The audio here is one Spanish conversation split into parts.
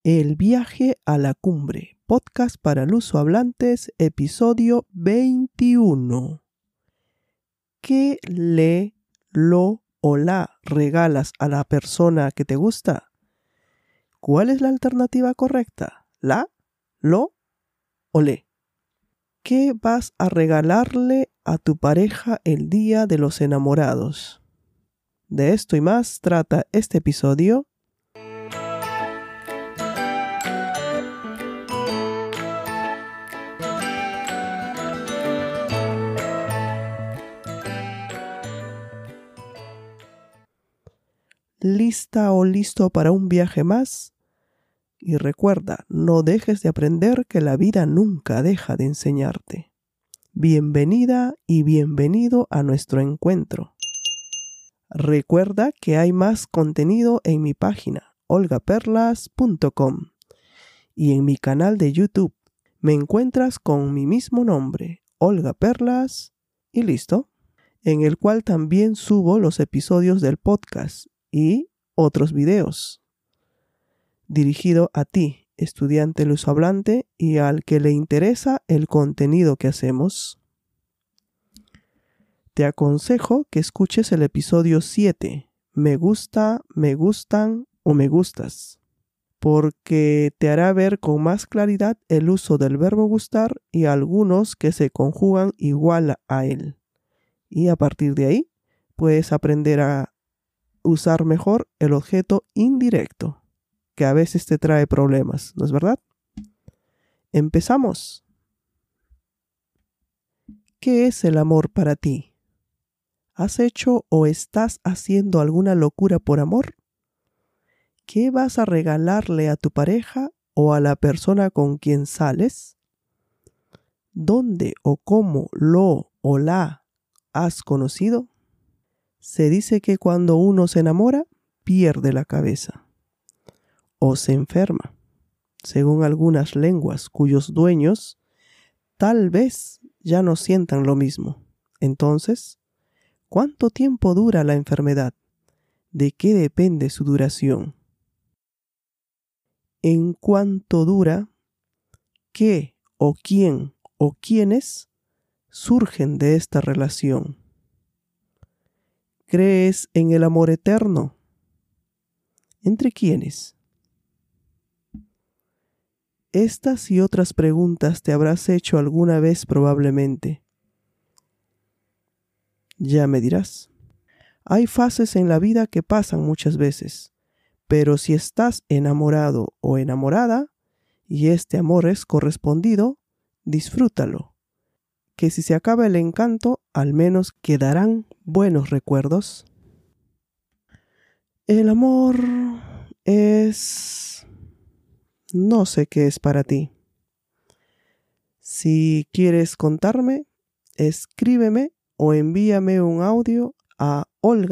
El viaje a la cumbre, podcast para lusohablantes, episodio 21. ¿Qué le, lo o la regalas a la persona que te gusta? ¿Cuál es la alternativa correcta? ¿La, lo o le? ¿Qué vas a regalarle a tu pareja el día de los enamorados? De esto y más trata este episodio. ¿Lista o listo para un viaje más? Y recuerda, no dejes de aprender, que la vida nunca deja de enseñarte. Bienvenida y bienvenido a nuestro encuentro. Recuerda que hay más contenido en mi página olgaperlas.com y en mi canal de YouTube. Me encuentras con mi mismo nombre, Olga Perlas, y listo, en el cual también subo los episodios del podcast y otros videos, dirigido a ti, estudiante lusohablante, y al que le interesa el contenido que hacemos. Te aconsejo que escuches el episodio 7, me gusta, me gustan o me gustas, porque te hará ver con más claridad el uso del verbo gustar y algunos que se conjugan igual a él. Y a partir de ahí, puedes aprender a usar mejor el objeto indirecto, que a veces te trae problemas, ¿no es verdad? Empezamos. ¿Qué es el amor para ti? ¿Has hecho o estás haciendo alguna locura por amor? ¿Qué vas a regalarle a tu pareja o a la persona con quien sales? ¿Dónde o cómo lo o la has conocido? Se dice que cuando uno se enamora, pierde la cabeza o se enferma, según algunas lenguas cuyos dueños tal vez ya no sientan lo mismo. Entonces, ¿cuánto tiempo dura la enfermedad? ¿De qué depende su duración? ¿En cuánto dura? ¿Qué o quién o quiénes surgen de esta relación? ¿Crees en el amor eterno? ¿Entre quiénes? Estas y otras preguntas te habrás hecho alguna vez probablemente. Ya me dirás. Hay fases en la vida que pasan muchas veces, pero si estás enamorado o enamorada y este amor es correspondido, disfrútalo. Que si se acaba el encanto, al menos quedarán buenos recuerdos. El amor es... no sé qué es para ti. Si quieres contarme, escríbeme o envíame un audio a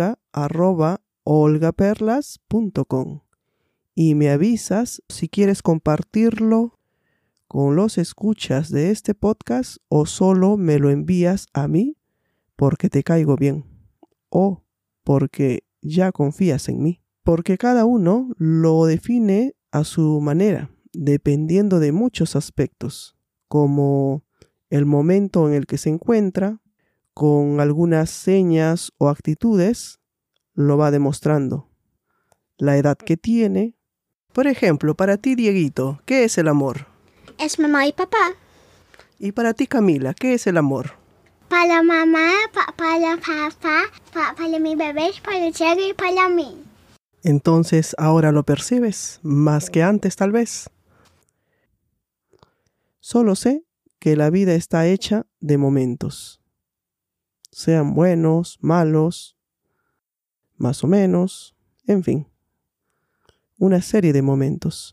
olga@olgaperlas.com y me avisas si quieres compartirlo con los escuchas de este podcast o solo me lo envías a mí porque te caigo bien o porque ya confías en mí. Porque cada uno lo define a su manera, dependiendo de muchos aspectos, como el momento en el que se encuentra, con algunas señas o actitudes, lo va demostrando. La edad que tiene. Por ejemplo, para ti, Dieguito, ¿qué es el amor? Es mamá y papá. Y para ti, Camila, ¿qué es el amor? Para mamá, para papá, para mi bebé, para Diego y para mí. Entonces, ahora lo percibes, más que antes tal vez. Solo sé que la vida está hecha de momentos. Sean buenos, malos, más o menos, en fin. Una serie de momentos.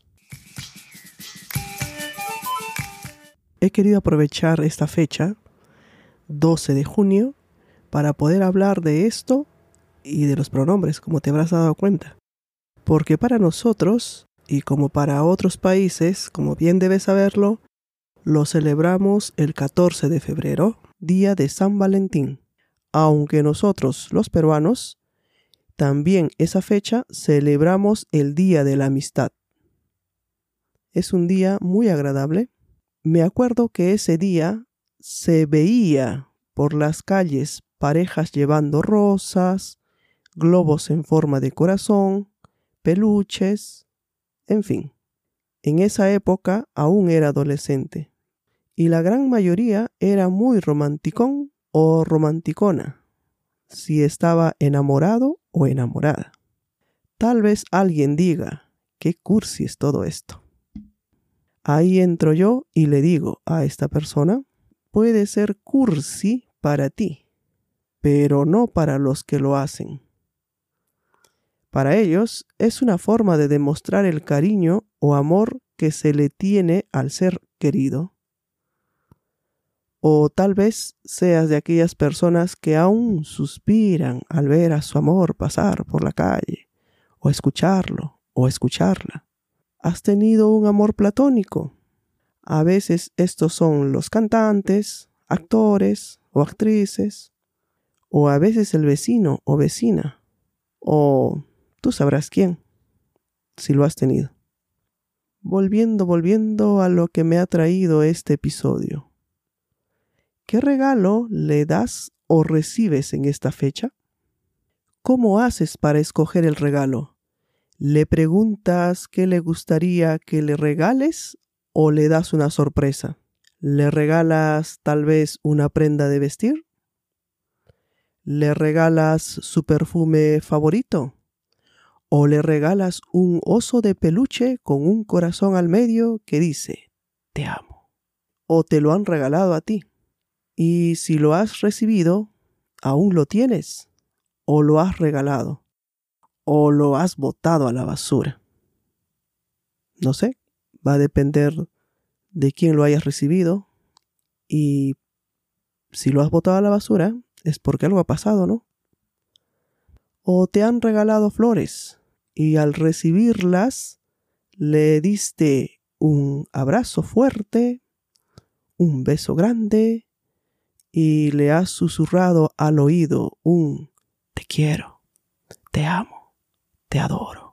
He querido aprovechar esta fecha, 12 de junio, para poder hablar de esto y de los pronombres, como te habrás dado cuenta. Porque para nosotros, y como para otros países, como bien debes saberlo, lo celebramos el 14 de febrero, día de San Valentín. Aunque nosotros, los peruanos, también esa fecha celebramos el Día de la Amistad. es un día muy agradable. Me acuerdo que ese día se veía por las calles parejas llevando rosas, globos en forma de corazón, peluches, en fin. En esa época aún era adolescente y la gran mayoría era muy romanticón o romanticona, si estaba enamorado o enamorada. Tal vez alguien diga, qué cursi es todo esto. Ahí entro yo y le digo a esta persona, puede ser cursi para ti, pero no para los que lo hacen. Para ellos es una forma de demostrar el cariño o amor que se le tiene al ser querido. O tal vez seas de aquellas personas que aún suspiran al ver a su amor pasar por la calle, o escucharlo, o escucharla. ¿Has tenido un amor platónico? A veces estos son los cantantes, actores o actrices, o a veces el vecino o vecina, o tú sabrás quién, si lo has tenido. Volviendo a lo que me ha traído este episodio. ¿Qué regalo le das o recibes en esta fecha? ¿Cómo haces para escoger el regalo? ¿Le preguntas qué le gustaría que le regales o le das una sorpresa? ¿Le regalas tal vez una prenda de vestir? ¿Le regalas su perfume favorito? ¿O le regalas un oso de peluche con un corazón al medio que dice, te amo? ¿O te lo han regalado a ti? Y si lo has recibido, ¿aún lo tienes? ¿O lo has regalado? ¿O lo has botado a la basura? No sé, va a depender de quién lo hayas recibido. Y si lo has botado a la basura, es porque algo ha pasado, ¿no? ¿O te han regalado flores y al recibirlas le diste un abrazo fuerte, un beso grande y le has susurrado al oído un te quiero, te amo, te adoro?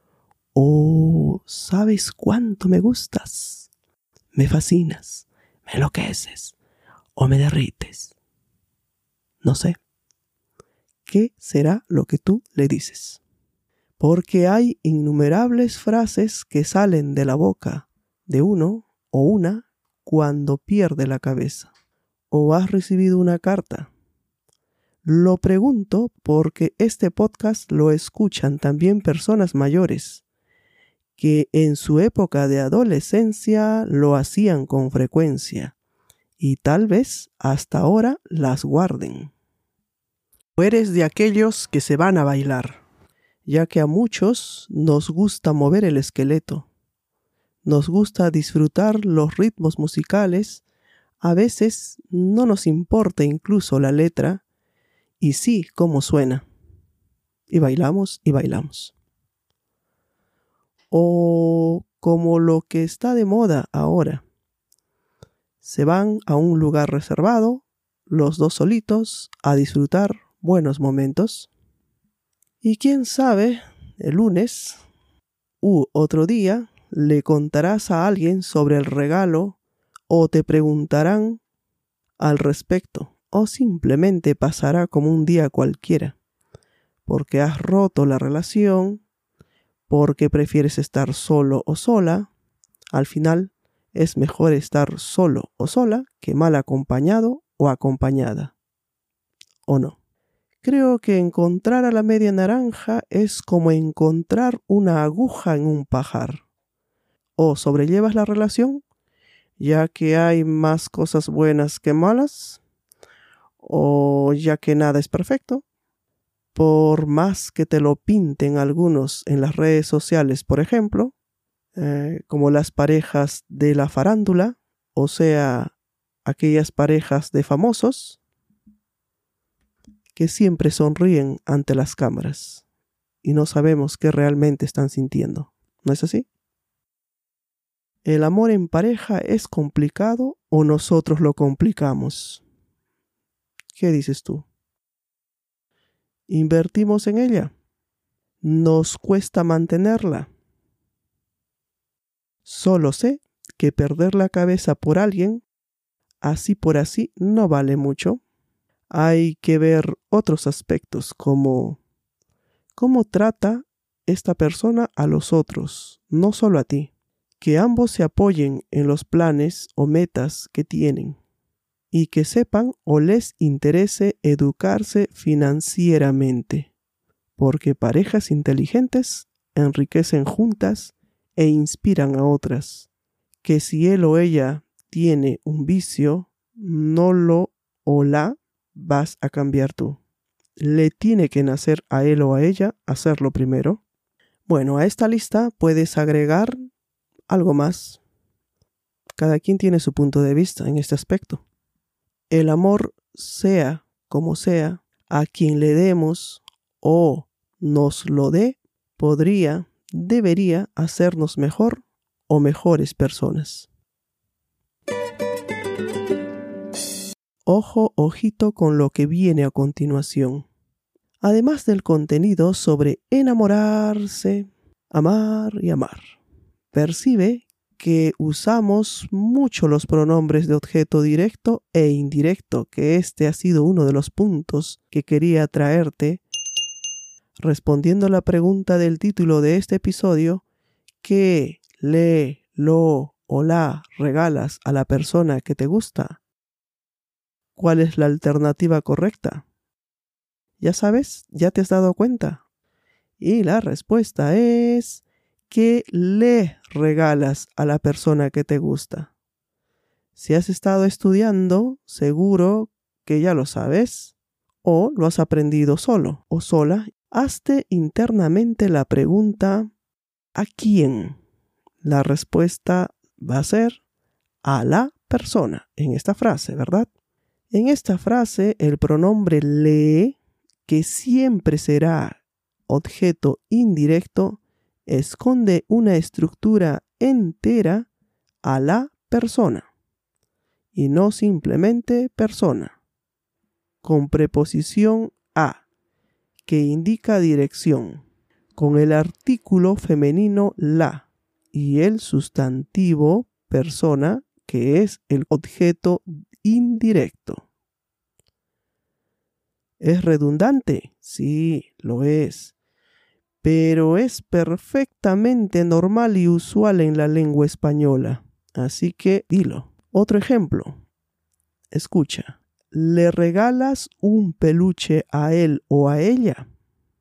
¿O sabes cuánto me gustas? Me fascinas, me enloqueces o me derrites. No sé. ¿Qué será lo que tú le dices? Porque hay innumerables frases que salen de la boca de uno o una cuando pierde la cabeza. ¿O has recibido una carta? Lo pregunto porque este podcast lo escuchan también personas mayores que en su época de adolescencia lo hacían con frecuencia y tal vez hasta ahora las guarden. ¿O eres de aquellos que se van a bailar? Ya que a muchos nos gusta mover el esqueleto. Nos gusta disfrutar los ritmos musicales. A veces no nos importa incluso la letra y sí cómo suena. Y bailamos y bailamos. O como lo que está de moda ahora. Se van a un lugar reservado, los dos solitos, a disfrutar buenos momentos. Y quién sabe, el lunes u otro día le contarás a alguien sobre el regalo o te preguntarán al respecto o simplemente pasará como un día cualquiera porque has roto la relación, porque prefieres estar solo o sola. Al final es mejor estar solo o sola que mal acompañado o acompañada. ¿O no? Creo que encontrar a la media naranja es como encontrar una aguja en un pajar. O sobrellevas la relación, ya que hay más cosas buenas que malas, o ya que nada es perfecto. Por más que te lo pinten algunos en las redes sociales, por ejemplo, como las parejas de la farándula, o sea, aquellas parejas de famosos, que siempre sonríen ante las cámaras y no sabemos qué realmente están sintiendo. ¿No es así? ¿El amor en pareja es complicado o nosotros lo complicamos? ¿Qué dices tú? ¿Invertimos en ella? ¿Nos cuesta mantenerla? Solo sé que perder la cabeza por alguien, así por así, no vale mucho. Hay que ver otros aspectos como cómo trata esta persona a los otros, no solo a ti. Que ambos se apoyen en los planes o metas que tienen y que sepan o les interese educarse financieramente, porque parejas inteligentes enriquecen juntas e inspiran a otras. Que si él o ella tiene un vicio, no lo o la vas a cambiar tú. Le tiene que nacer a él o a ella hacerlo primero. Bueno, a esta lista puedes agregar algo más. Cada quien tiene su punto de vista en este aspecto. El amor, sea como sea, a quien le demos o nos lo dé, debería hacernos mejor o mejores personas. Ojo, ojito con lo que viene a continuación. Además del contenido sobre enamorarse, amar y amar, percibe que usamos mucho los pronombres de objeto directo e indirecto, que este ha sido uno de los puntos que quería traerte, respondiendo a la pregunta del título de este episodio: ¿qué le, lo o la regalas a la persona que te gusta? ¿Cuál es la alternativa correcta? ¿Ya sabes? ¿Ya te has dado cuenta? Y la respuesta es: ¿qué le regalas a la persona que te gusta? Si has estado estudiando, seguro que ya lo sabes, o lo has aprendido solo o sola. Hazte internamente la pregunta: ¿a quién? La respuesta va a ser a la persona en esta frase, ¿verdad? En esta frase, el pronombre le, que siempre será objeto indirecto, esconde una estructura entera a la persona y no simplemente persona, con preposición a, que indica dirección, con el artículo femenino la y el sustantivo persona, que es el objeto indirecto. ¿Es redundante? Sí, lo es. Pero es perfectamente normal y usual en la lengua española. Así que dilo. Otro ejemplo. Escucha. ¿Le regalas un peluche a él o a ella?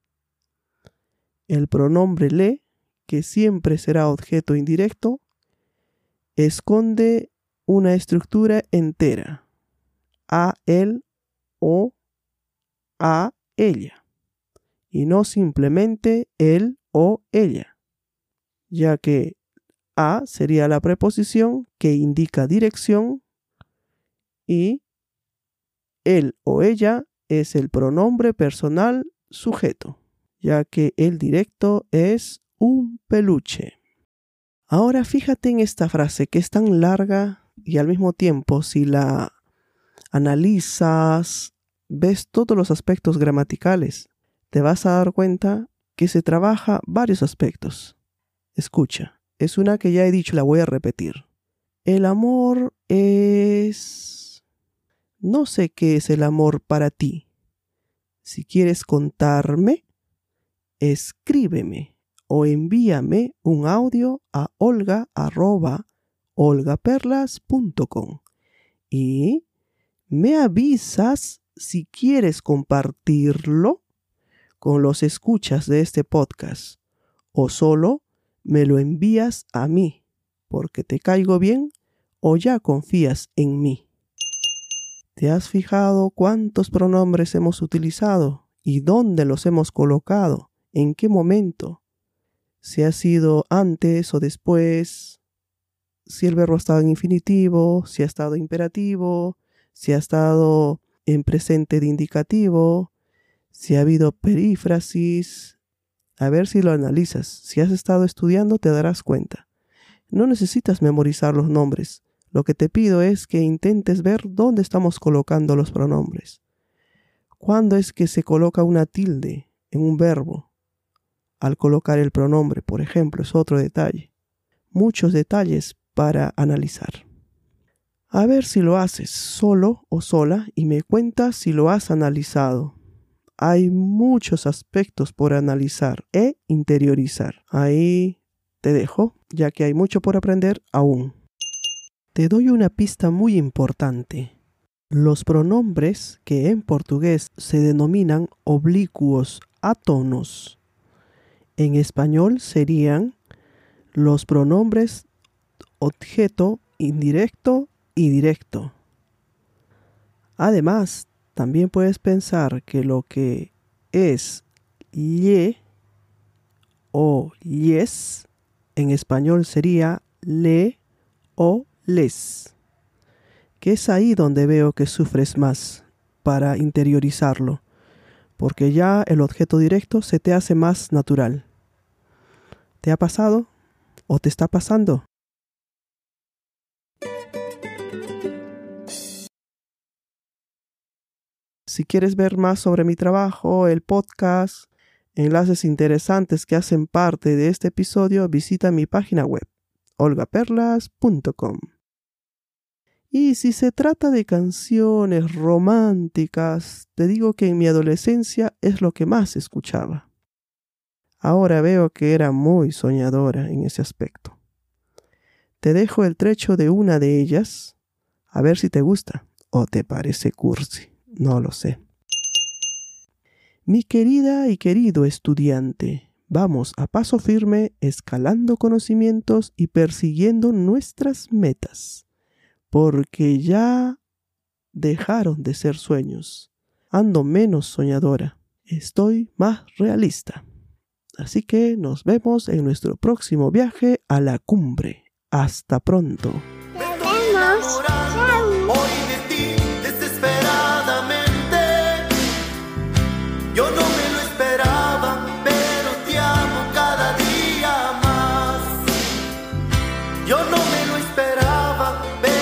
El pronombre le, que siempre será objeto indirecto, esconde una estructura entera. A él o a ella. Y no simplemente él o ella, ya que a sería la preposición que indica dirección y él o ella es el pronombre personal sujeto, ya que el directo es un peluche. Ahora fíjate en esta frase que es tan larga y al mismo tiempo, si la analizas, ves todos los aspectos gramaticales, te vas a dar cuenta que se trabaja varios aspectos. Escucha, es una que ya he dicho, la voy a repetir. El amor es... No sé qué es el amor para ti. Si quieres contarme, escríbeme o envíame un audio a olga@olgaperlas.com y me avisas si quieres compartirlo con los escuchas de este podcast, o solo me lo envías a mí porque te caigo bien o ya confías en mí. ¿Te has fijado cuántos pronombres hemos utilizado y dónde los hemos colocado? ¿En qué momento? Si ha sido antes o después, si el verbo ha estado en infinitivo, si ha estado imperativo, si ha estado en presente de indicativo, si ha habido perífrasis. A ver si lo analizas. Si has estado estudiando te darás cuenta. No necesitas memorizar los nombres. Lo que te pido es que intentes ver dónde estamos colocando los pronombres. ¿Cuándo es que se coloca una tilde en un verbo? Al colocar el pronombre, por ejemplo, es otro detalle. muchos detalles para analizar. A ver si lo haces solo o sola y me cuentas si lo has analizado. Hay muchos aspectos por analizar e interiorizar. Ahí te dejo, ya que hay mucho por aprender aún. Te doy una pista muy importante. Los pronombres que en portugués se denominan oblicuos átonos, en español serían los pronombres objeto indirecto y directo. Además, también puedes pensar que lo que es lle o lles, en español sería le o les, que es ahí donde veo que sufres más para interiorizarlo, porque ya el objeto directo se te hace más natural. ¿Te ha pasado o te está pasando? Si quieres ver más sobre mi trabajo, el podcast, enlaces interesantes que hacen parte de este episodio, visita mi página web, olgaperlas.com. Y si se trata de canciones románticas, te digo que en mi adolescencia es lo que más escuchaba. Ahora veo que era muy soñadora en ese aspecto. Te dejo el trecho de una de ellas, a ver si te gusta o te parece cursi. No lo sé. Mi querida y querido estudiante, vamos a paso firme escalando conocimientos y persiguiendo nuestras metas, porque ya dejaron de ser sueños. Ando menos soñadora, estoy más realista. Así que nos vemos en nuestro próximo viaje a la cumbre. Hasta pronto. Nos vemos. Chao. Hoy de ti desesperadamente. Yo no me lo esperaba, pero te amo cada día más. Yo no me lo esperaba, pero